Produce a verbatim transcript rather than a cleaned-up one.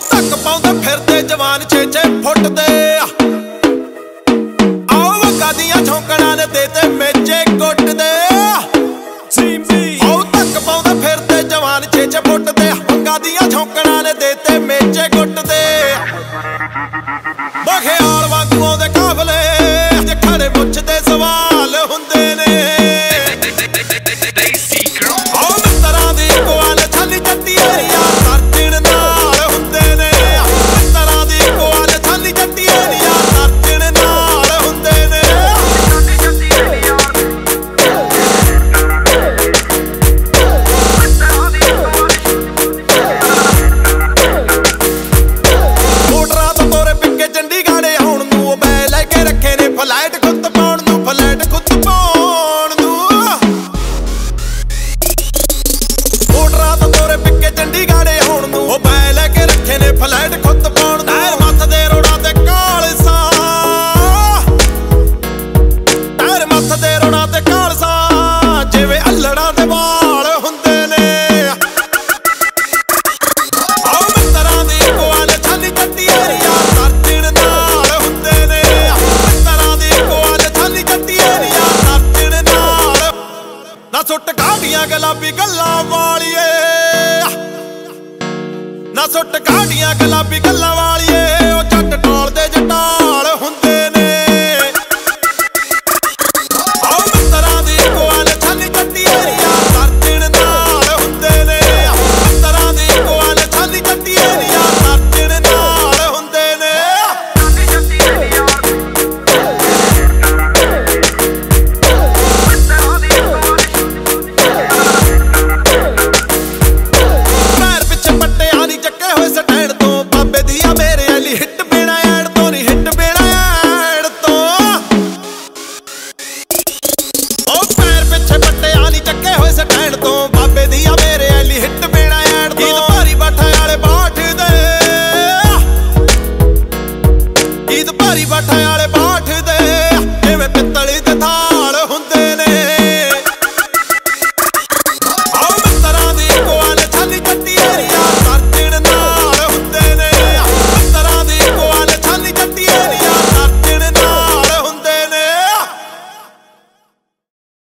ਧੱਕ ਪਾਉਂਦੇ ਫਿਰਦੇ ਜਵਾਨ ਛੇ ਛੇ ਫੁੱਟ ਦੇ ਆਓ ਵਗਾ ਦੀਆਂ ਝੋਂਕਣਾਂ ਨੇ ਦੇ ਤੇ ਮੇਚੇ ਗੁੱਟ ਦੇ ਆਓ ਧੱਕ ਪਾਉਂਦੇ ਫਿਰਦੇ ਜਵਾਨ ਛੇ ਛੇ ਫੁੱਟ ਦੇ ਵਗਾ ਦੀਆਂ ਝੋਂਕਣਾਂ ਨੇ ਦੇ ਤੇ ਮੇਚੇ ਗੁੱਟ ਦੇ ਬਖਿਆਲ ਵਾਂਗੂ ਆਉਂਦੇ ਕਾਫਲੇ ਜੇ ਖੜੇ ਪੁੱਛਦੇ ਸਵਾਲ ਹੁੰਦੇ ਨੇ ਆਓ ਮਿੱਤਰਾਂ ਦੀ ਕੋਲ ਛਾਲੀ ਚੱਟੀ ਏਰੀਆ ਤਰਜਣ ਨਾਲ ਹੁੰਦੇ ਨੇ ਮਿੱਤਰਾਂ ਦੀ ਕੋਲ ਛਾਲੀ ਚੱਟੀ ਏਰੀਆ ਤਰਜਣ ਨਾਲ ਹੁੰਦੇ ਨੇ ਮੋਟਰਾਂ ਤੋਂ ਤੋਰੇ ਪਿੱਕੇ ਚੰਡੀਗੜ੍ਹ ਆਉਣ ਨੂੰ ਉਹ ਬੈ ਲੈ ਕੇ ਰੱਖੇ ਨੇ ਫਲਾਈਟ ਖੁੱਦ ਪਾਉਣ ਨੂੰ ਫਲਾਈਟ ਖੁੱਦ ਪਾਉਣ ਨੂੰ ਮੋਟਰਾਂ ਤੋਂ ਤੋਰੇ ਪਿੱਕੇ ਚੰਡੀਗੜ੍ਹ ਆਉਣ ਨੂੰ ਉਹ ਬੈ ਲੈ ਕੇ ਰੱਖੇ ਨੇ ਫਲਾਈਟ ਖੁੱਦ ਪਾਉਣ ਨੂੰ ਟਾਇਰ ਮੱਥ ਦੇ ਰੋੜਾਂ ਤੇ ਕਾਲਸਾ ਟਾਇਰ ਮੱਥ ਦੇ ਰੋੜਾਂ ਤੇ ਕਾਲਸਾ ਜਿਵੇਂ ਅੱਲੜਾਂ ਦੇ ਵਾਲ ਹੁੰਦੇ ਨੇ ਆਓ ਮਿੱਤਰਾਂ ਦੀ ਕੋਲ ਛਾਲੀ ਚੱਟੀ ਏਰੀਆ ਤਰਜਣ ਨਾਲ ਹੁੰਦੇ ਨੇ ਮਿੱਤਰਾਂ ਦੀ ਕੋਲ ਛਾਲੀ ਚੱਟੀ ਏਰੀਆ ਤਰਜਣ ਨਾਲ ਨਾ ਸੁੱਟ ਕਾਢੀਆਂ ਗੁਲਾਬੀ ਗੱਲਾਂ ਵਾਲੀਏ ਨਾ ਸੁੱਟ ਕਾਢੀਆਂ ਗੁਲਾਬੀ ਗੱਲਾਂ ਵਾਲੀਏ ਉਹ ਜੱਟ ਟੋਲ ਦੇ ਜਟਾਲ ਹੁੰਦੇ ਨੇ ਆਓ ਮਿੱਤਰਾਂ ਦੀ ਕੋਲ ਛਾਲੀ ਚੱਟੀ ਏਰੀਆ ਤਰਜਣ ਨਾਲ ਹੁੰਦੇ ਨੇ ਮਿੱਤਰਾਂ ਦੀ ਕੋਲ ਛਾਲੀ ਚੱਟੀ ਏਰੀਆ ਤਰਜਣ ਨਾਲ ਹੁੰਦੇ ਨੇ ਪੈਰ ਪਿੱਛੇ ਪੱਟਿਆਂ ਨਹੀਂ ਚੱਕੇ ਹੋਏ ਸਟੈਂਡ ਤੋਂ ਬਾਬੇ ਦੀਆਂ ਮੇਰੇ